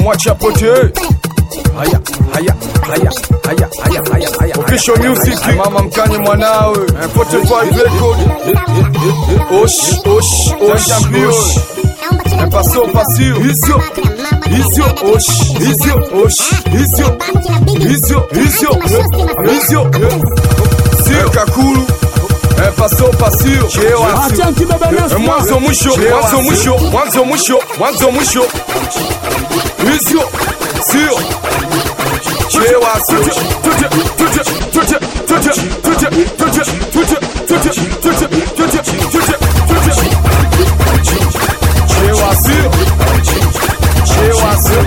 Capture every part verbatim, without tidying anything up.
mwacha pote. Haya, haya, haya, haya, haya, haya, haya. Official music, mama mkanye mwanawe. forty-five record. Osh, osh, osh, osh. Passo, pasio. Isio, isio, osh, isio, osh, isio, isio, isio, isio. Sio kakulu. Passo, pasio. Chewa. Mwanzo mwisho, mwanzo mwisho, mwanzo mwisho, mwanzo mwisho. Isio, sio. Chewa, sio. Tuje, tuje, tuje, tuje, tuje, tuje, tuje, tuje, tuje, tuje, tuje, tuje. Chewa, sio. Chewa, sio.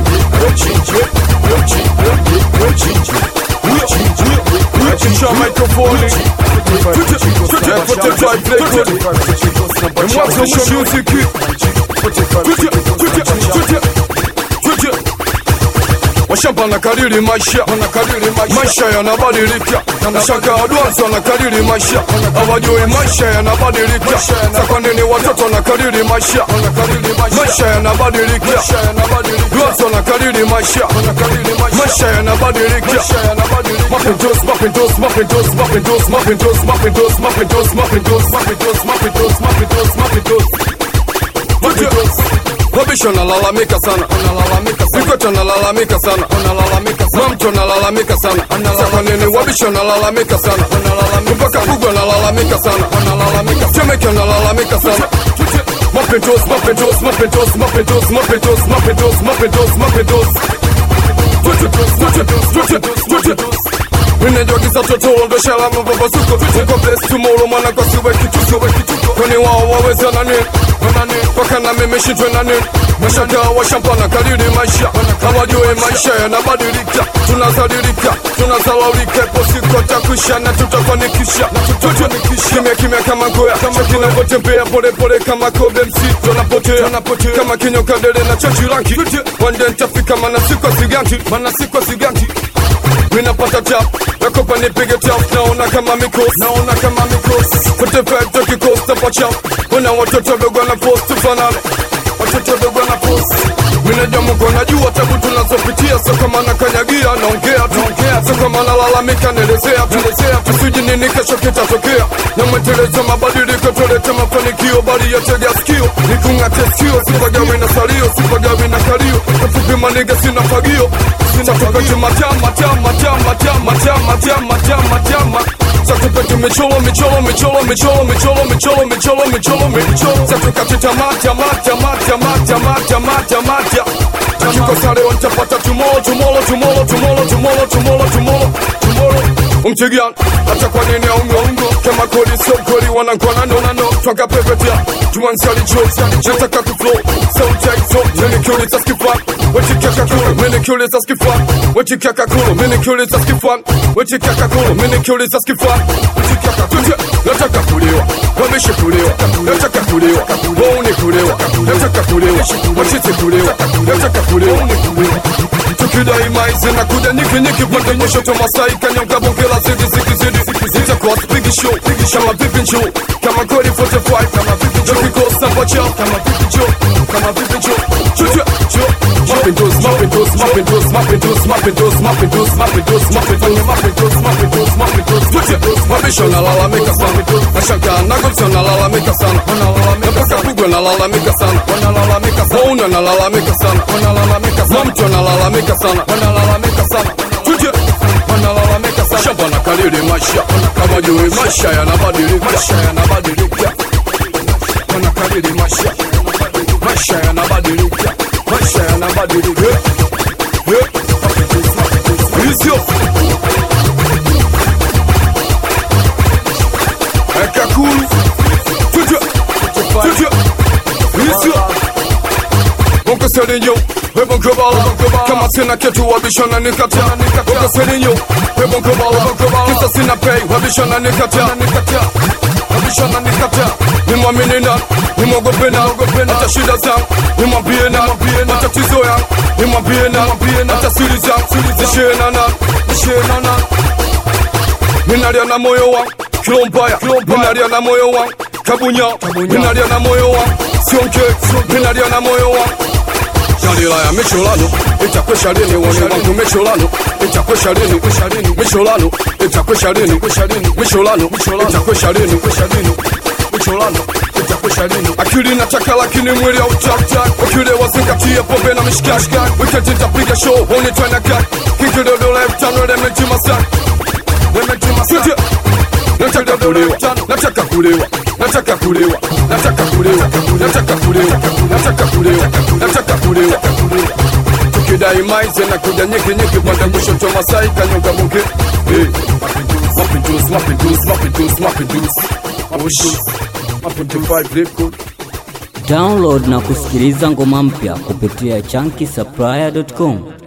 Achicha microphone. Tuje, tuje, forty-five record. Mwanzo mwisho music. Tuje, tuje, tuje, tuje. Washamba na kadiri maisha, maisha yanabadilika. Nashaka advance na kadiri maisha, hawajui maisha yanabadilika. Sasa nini watoto na kadiri maisha, maisha yanabadilika. Advance na kadiri maisha, maisha yanabadilika. Mapintos, mapintos, mapintos, mapintos, mapintos, mapintos, mapintos, mapintos, mapintos, mapintos, mapintos, mapintos. Wabisho nalalamika sana, Sikota nalalamika sana, Mamto nalalamika sana, Saka nini wabisho nalalamika sana, Mpaka Bugwa nalalamika sana, Jamaica nalalamika sana. Mapintos, mapintos, mapintos, mapintos, mapintos, mapintos, mapintos, mapintos. Minejwa giza totoro ndo shalama baba suko. Uko bless tomorrow mwana kwa siwe kituko. Kwani wao waweza na nini? Paka na mimi shitwe na nini? Mashaka wa shampana kadiri maisha, hawajui maisha yanabadilika. Tunazalilika, tunazalaulika. Posiko takusha na tutafanikisha. Kimya kimya kama goya, kama kinavotembea pole pole kama kobe msito napotea. Kama kinyo kadele na chachi ranki. Wande ntafika mana sikwa siganti, mana sikwa siganti. Minapata tap, yakopa nipige tap. Naona kama mikos, naona kama mikos. forty-five toki costa pachap. Wana watoto dogo na post tufanane, watoto dogo na post. Minajua Mungu anajua tabu tunazopitia. So kama nakanyagia, naongea tuongea. So kama nalalamika, nelezea tuelezea. Tusiji nini kesho kitatokea. Na mweteleza mabadiliko, tulete mafanikio. Bali ya tega sikio, nikungate sikio. Sipagawi na salio, sipagawi na kalio. Kafupi maniga sina fagio. Sina tukati matama, tama, tama, tama, tama, tama, tama, tama. Sakupeti micholo, micholo, micholo, micholo, micholo, micholo, micholo, micholo, micholo. Satukati tamata, mata, mata, mata, mata, mata, mata. Takiko sare wantapata tomorrow, tomorrow, tomorrow, tomorrow, tomorrow, tomorrow, tomorrow, tomorrow. Umchigian, hata kwa nini aungo, aungo. Kama kodi so kodi wanankwana no na no. Twaka pepetia, tuwansali jokes. Nataka kuflow, so tight, so. Mini kuli taskifan, wechi kaka kulo. Mini kuli taskifan, wechi kaka kulo. Mini kuli taskifan, wechi kaka kulo. Mini kuli taskifan, wechi kaka kulo. Nataka kulewa, wabishe kulewa. Nataka kulewa, wauni kulewa. Nataka kulewa, wachite kulewa. Nataka kulewa, tukidai maize na kuda niki niki. Pande nyesho to masai kanyonga bongela zidi zidi zidi. Zita kwa big show, kama vipi show. Kama kodi forty-five, kama vipi show. Tukiko samba chao, kama vipi show. Kama vipi show. Chuchu, chuchu. Mapintos, mapintos, mapintos, mapintos, mapintos, mapintos, mapintos, mapintos, mapintos, mapintos, mapintos. Mabisho nalalamika sana, nashaka nagomso nalalamika sana. Mpaka Bugwa nalalamika sana, Mauna nalalamika sana, Mamto nalalamika sana, Tuje nalalamika sana. Shamba na kadiri maisha, kama jui maisha yanabadilika. Maisha yanabadilika, wana kadiri maisha, maisha yanabadilika. Maisha yanabadilika. Isio Ekakulu. Tuje, tuje. Isio Bonko selinyo, webonko bala. Kama sina ketu wabisho na nikata. Bonko selinyo, webonko bala. Kisa sina pay, wabisho na nikata. Wabisho na nikata. Nimwamini na, nimwogope na. Hata shida zangu, nimwambie na. Matatizo yangu, nimwambie na. Hata siri zangu, zishiena na. Zishiena na. Minalia na moyo wangu, kilo mbaya. Minalia na moyo wangu, kabunya. Minalia na moyo wangu, sionke. Minalia na moyo wangu. Dalila ya Michelano, itakwesha lini wone wangu Michelano, itakwesha lini kwesha lini Michelano, itakwesha lini kwesha lini Michelano, itakwesha lini kwesha lini Michelano, itakwesha lini. Akili nataka lakini mwili hautaki, wakile wazingatia pombe na mishikashika. Weekend nitapiga show, wone twana cut, kikido do left tano lemeti masak, lemeti masak. Nataka kulewa, nataka kulewa, nataka kulewa, nataka kulewa, nataka kulewa, nataka kulewa, nataka kulewa. Tukidai maize na kuja nyiki nyiki panda kushoto Masai kanyonga muke. Hey, mapinduzi, mapinduzi, mapinduzi, mapinduzi. Mapinduzi. Download na kusikiliza ngoma mpya kupitia chunky supplier dot com.